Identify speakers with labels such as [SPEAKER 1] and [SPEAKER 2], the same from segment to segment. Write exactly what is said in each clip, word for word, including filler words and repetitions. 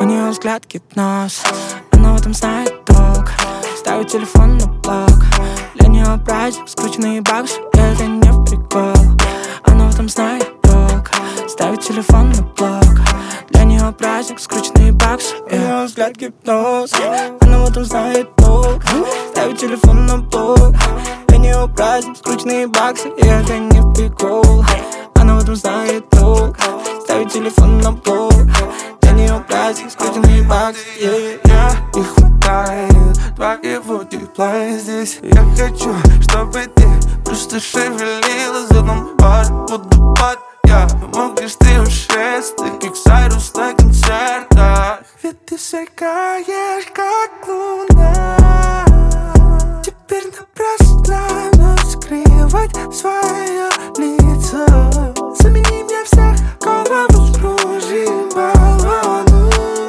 [SPEAKER 1] У нее взгляд гипноз, она в этом знает толк. Ставит телефон на блок, для нее праздник, скрученные баксы, это не в прикол. Она в этом знает толк, ставит телефон на блок, для нее праздник, скрученные баксы. У нее взгляд гипноз, она в этом знает толк. Ставит телефон на блок, для нее праздник, скрученные баксы, и это не в прикол. Она в этом знает толк, ставит телефон на блок, для нее праздник, скрученные баксы, yeah, yeah.
[SPEAKER 2] Не хватает твоего тепла здесь. Я хочу, чтобы ты просто шевелилась в одном паре. Буду под я, мог лишь ты ушесть, ты как Сайрус на концертах. Ведь ты сверкаешь, как луна. Теперь напрасно нам скрывать свое лицо. Замени мне всех, голову скружим баллону.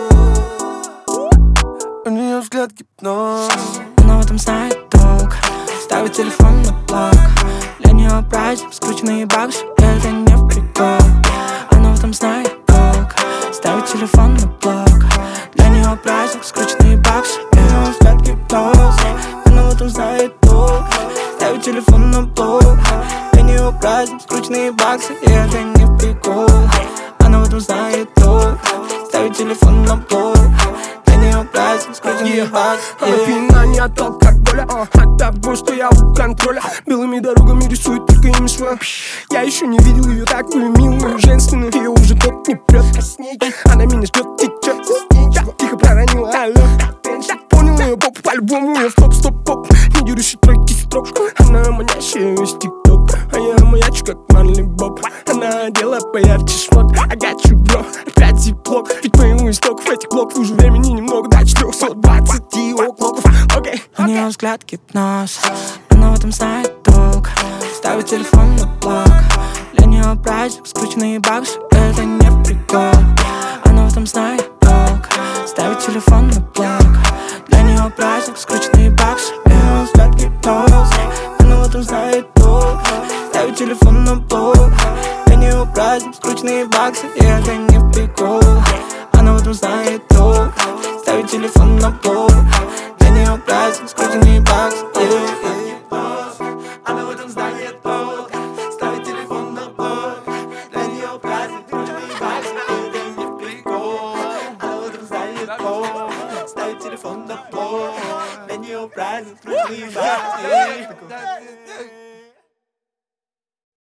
[SPEAKER 2] У нее взгляд гипноз,
[SPEAKER 1] она в этом знает толк. Ставит телефон на блок, для нее праздник, скрученные баксы, это не в прикол. Она в этом знает толк, ставит телефон на блок, для нее праздник, скрученные баксы, это взгляд гипноз. Она в этом знает толк, ставит телефон на блок, для нее праздник, скрученные баксы, это не в прикол. Она в этом знает толк, ставит телефон на блок, для нее праздник, скрученные баксы.
[SPEAKER 3] Она пьяна не от алкоголя, от того, что я у контроля. Белыми дорогами рисует только имя свое. Я еще не видел ее такую милую, женственную. Ее уже тот не прет, она меня ждет, течет. Я тихо проронила алло. Понял ее поп, по-любому я в топ-стоп-поп. Не дерущий тройки строк. Она манящая из тик-ток, а я маячу как Марли Боб. Она одела поярче шмот, I got you, bro. Опять зиплок, ведь моему истоков этих блоков уже времени немного, до четырехсот двадцати оклоков. Окей,
[SPEAKER 1] у нее взгляд гипноз, она в этом знает толк. Ставит телефон на блок, для нее праздник, скрученные баксы, это не в прикол. Она в этом знает толк, ставит телефон на блок, для нее праздник, скрученные баксы, это взгляд гипноз. Она в этом знает толк, ставит телефон на блок, для нее праздник, скрученные баксы, это не в прикол. Она в этом знает толк, ставит телефон на блок, для нее праздник, скрученные баксы,
[SPEAKER 2] она в этом знает толк. Ставит телефон на блок, для нее праздник, скрученные баксы, это не прикол. Она в этом знает толк, ставит телефон на блок, для нее праздник, скрученные баксы.